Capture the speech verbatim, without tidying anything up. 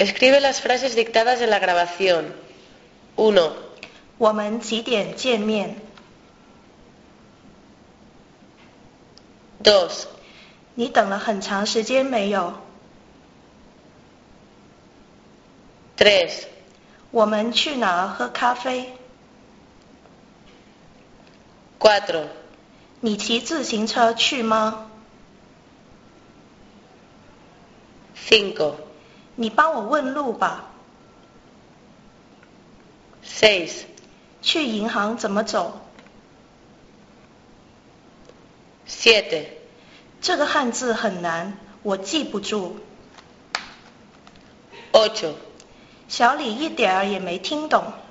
Escribe las frases dictadas en la grabación. uno. 我们几点见面 dos. 你等了很长时间没有 tres. 我们去哪儿喝咖啡 cuatro. 你骑自行车去吗 cinco. 你帮我问路吧 seis. 去银行怎么走 siete. 这个汉字很难，我记不住 ocho. 小李一点儿也没听懂